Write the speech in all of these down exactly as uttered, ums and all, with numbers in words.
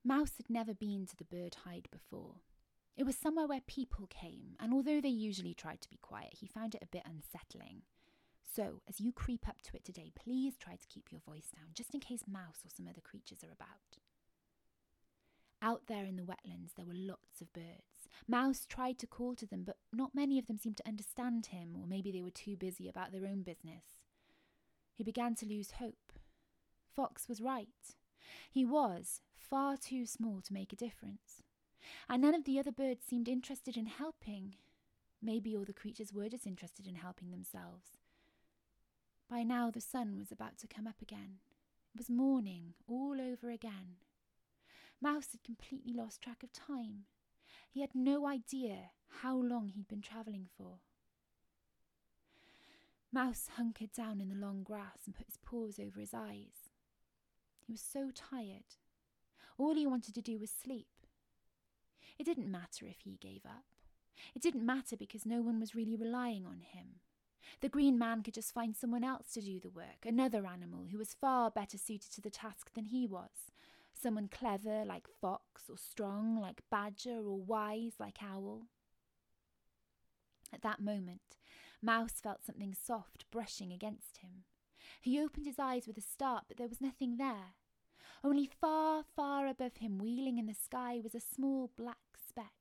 Mouse had never been to the bird hide before. It was somewhere where people came, and although they usually tried to be quiet, he found it a bit unsettling. So, as you creep up to it today, please try to keep your voice down, just in case Mouse or some other creatures are about. Out there in the wetlands, there were lots of birds. Mouse tried to call to them, but not many of them seemed to understand him, or maybe they were too busy about their own business. He began to lose hope. Fox was right. He was far too small to make a difference. And none of the other birds seemed interested in helping. Maybe all the creatures were just interested in helping themselves. By now the sun was about to come up again. It was morning all over again. Mouse had completely lost track of time. He had no idea how long he'd been travelling for. Mouse hunkered down in the long grass and put his paws over his eyes. He was so tired. All he wanted to do was sleep. It didn't matter if he gave up. It didn't matter because no one was really relying on him. The Green Man could just find someone else to do the work, another animal who was far better suited to the task than he was. Someone clever like Fox, or strong like Badger, or wise like Owl. At that moment, Mouse felt something soft brushing against him. He opened his eyes with a start, but there was nothing there. Only far, far above him, wheeling in the sky, was a small black speck.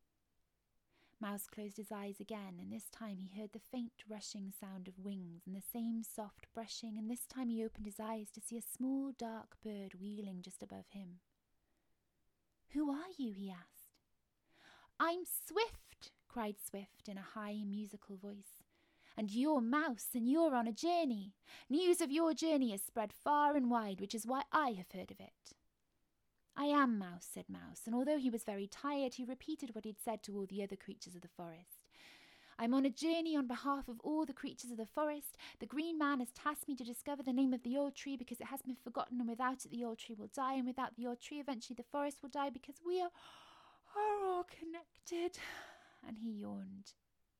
Mouse closed his eyes again, and this time he heard the faint rushing sound of wings and the same soft brushing, and this time he opened his eyes to see a small dark bird wheeling just above him. "Who are you?" he asked. "I'm Swift," cried Swift in a high musical voice. "And you're Mouse, and you're on a journey. News of your journey has spread far and wide, which is why I have heard of it." "I am Mouse," said Mouse, and although he was very tired, he repeated what he'd said to all the other creatures of the forest. "I'm on a journey on behalf of all the creatures of the forest. The Green Man has tasked me to discover the name of the old tree because it has been forgotten, and without it the old tree will die, and without the old tree eventually the forest will die because we are, are all connected." And he yawned.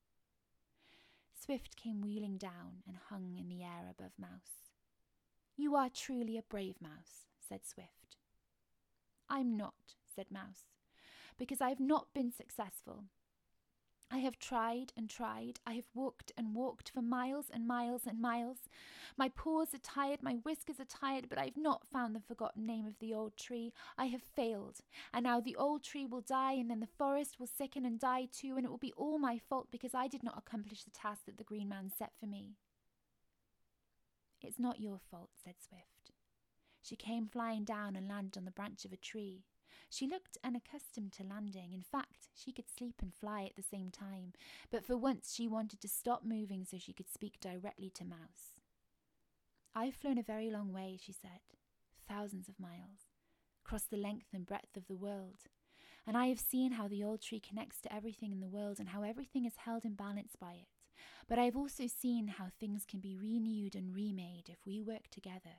Swift came wheeling down and hung in the air above Mouse. "You are truly a brave Mouse," said Swift. "I'm not," said Mouse, "because I have not been successful. I have tried and tried. I have walked and walked for miles and miles and miles. My paws are tired, my whiskers are tired, but I have not found the forgotten name of the old tree. I have failed, and now the old tree will die, and then the forest will sicken and die too, and it will be all my fault because I did not accomplish the task that the Green Man set for me." "It's not your fault," said Swift. She came flying down and landed on the branch of a tree. She looked unaccustomed to landing. In fact, she could sleep and fly at the same time, but for once she wanted to stop moving so she could speak directly to Mouse. "I've flown a very long way," she said, "thousands of miles, across the length and breadth of the world, and I have seen how the old tree connects to everything in the world and how everything is held in balance by it. But I have also seen how things can be renewed and remade if we work together.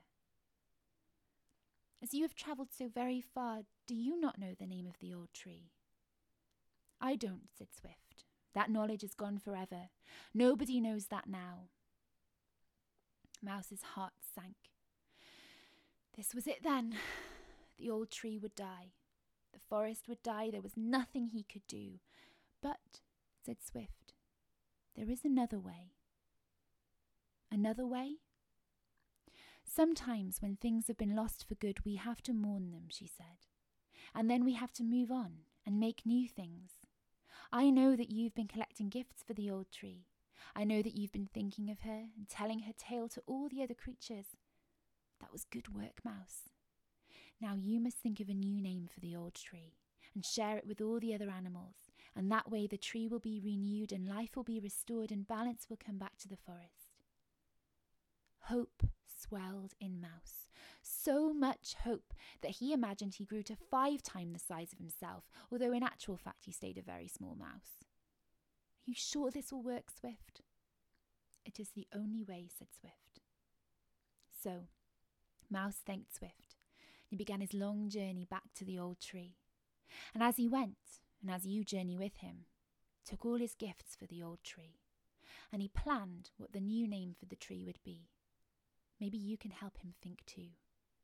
As you have travelled so very far, do you not know the name of the old tree?" "I don't," said Swift. "That knowledge is gone forever. Nobody knows that now." Mouse's heart sank. This was it then. The old tree would die. The forest would die. There was nothing he could do. "But," said Swift, "there is another way." "Another way?" "Sometimes when things have been lost for good, we have to mourn them," she said. "And then we have to move on and make new things. I know that you've been collecting gifts for the old tree. I know that you've been thinking of her and telling her tale to all the other creatures. That was good work, Mouse. Now you must think of a new name for the old tree and share it with all the other animals, and that way the tree will be renewed and life will be restored and balance will come back to the forest." Hope swelled in Mouse, so much hope that he imagined he grew to five times the size of himself, although in actual fact he stayed a very small mouse. "Are you sure this will work, Swift?" "It is the only way," said Swift. So, Mouse thanked Swift. He began his long journey back to the old tree. And as he went, and as you journey with him, took all his gifts for the old tree, and he planned what the new name for the tree would be. Maybe you can help him think too.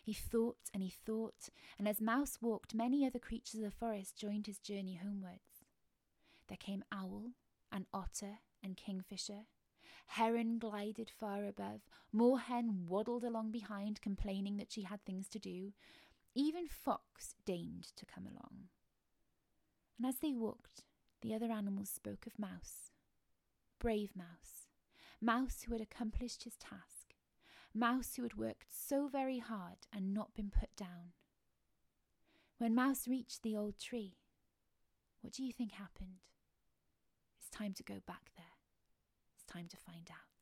He thought and he thought, and as Mouse walked, many other creatures of the forest joined his journey homewards. There came owl and otter and kingfisher. Heron glided far above. Moorhen waddled along behind, complaining that she had things to do. Even fox deigned to come along. And as they walked, the other animals spoke of Mouse. Brave Mouse. Mouse who had accomplished his task. Mouse who had worked so very hard and not been put down. When Mouse reached the old tree, what do you think happened? It's time to go back there. It's time to find out.